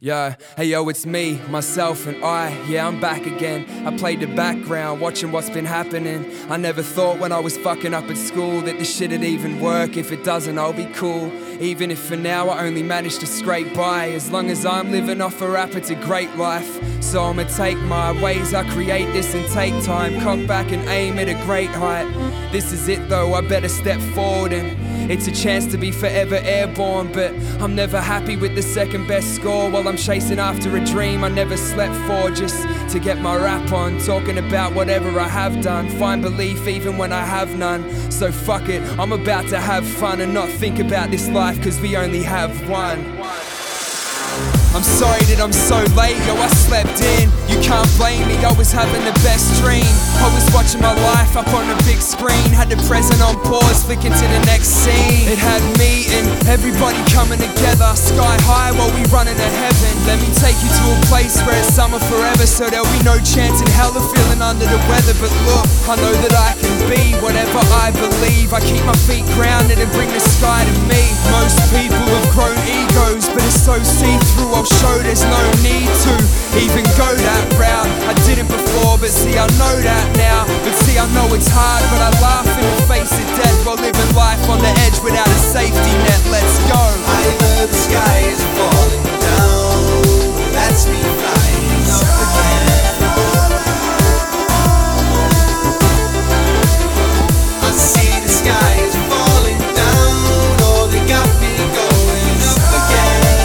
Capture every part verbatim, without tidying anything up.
Yeah, hey yo, it's me, myself and I, yeah, I'm back again. I played the background, watching what's been happening. I never thought when I was fucking up at school that this shit'd even work. If it doesn't, I'll be cool. Even if for now I only manage to scrape by. As long as I'm living off a rap, it's a great life. So I'ma take my ways, I create this and take time. Cock back and aim at a great height. This is it though, I better step forward and it's a chance to be forever airborne. But I'm never happy with the second best score while I'm chasing after a dream I never slept for, just to get my rap on. Talking about whatever I have done, find belief even when I have none. So fuck it, I'm about to have fun and not think about this life, cause we only have one. I'm sorry that I'm so late, yo, I slept in. You can't blame me, I was having the best dream. I was watching my life up on a big screen. Had the present on pause, flicking to the next scene. It had me and everybody coming together, sky high while we running to heaven. Let me take you to a place where it's summer forever, so there'll be no chance in hell of feeling under the weather. But look, I know that I can be whatever I believe. I keep my feet grounded and bring the sky to me. Most people have grown egos, but it's so see-through, I'll show there's no need to even go that route. I didn't before, but see I know that now. But see I know it's hard, but I laugh in the face of death while living life on the edge without a safety net. Let's go. I know the sky is falling down, that's me flying up again. I see the sky is falling down, oh they got me going up again.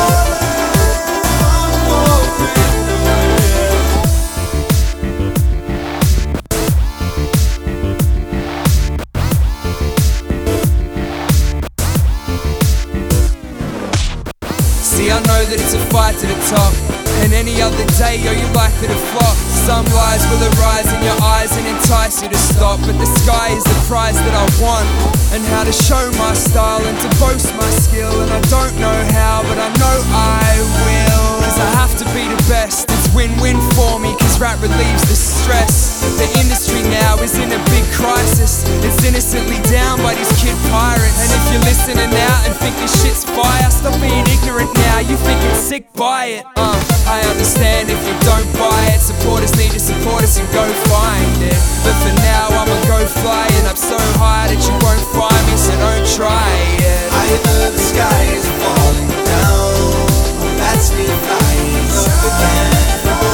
See, I know that it's a fight to the top, and any other day, yo, you're likely to flop. Some lies will arise in your eyes and entice you to stop, but the sky is the prize that I want, and how to show my style and to boast my skill. And I don't know how, but I know I will, cause I have to be the best. It's win-win for me, cause rap relieves the stress. The industry now is in a big crisis. It's innocently down by these kid pirates. And if you're listening out and think this shit's fire, stop being ignorant now, you think it's sick, buy it. uh, I understand if you don't buy it. Supporters need to support us and go find it. But for now I'ma go flying up so high that you won't find me, so don't try it. I know the sky is falling down, that's me flying up again.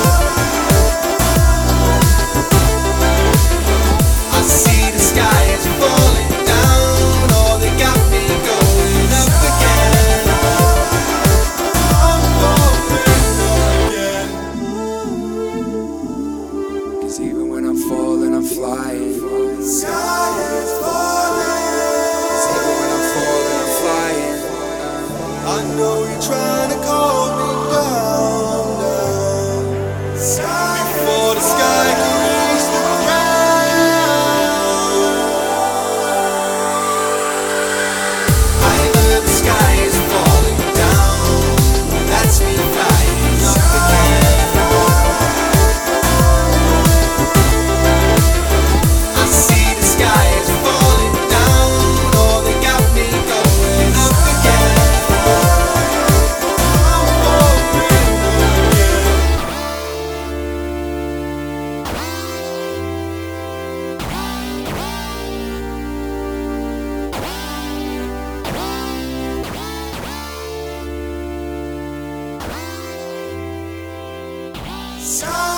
I see the sky is falling down, oh they got me going up again. I'm going up again. Cause even when I'm falling, I'm flying. The sky is falling. Cause even when I'm falling, I'm flying. I know you're trying to calm me down, down. Before the sky can reach the ground. I know the sky is falling down, that's me flying up again. I see the sky is falling down, oh they got me going up again. So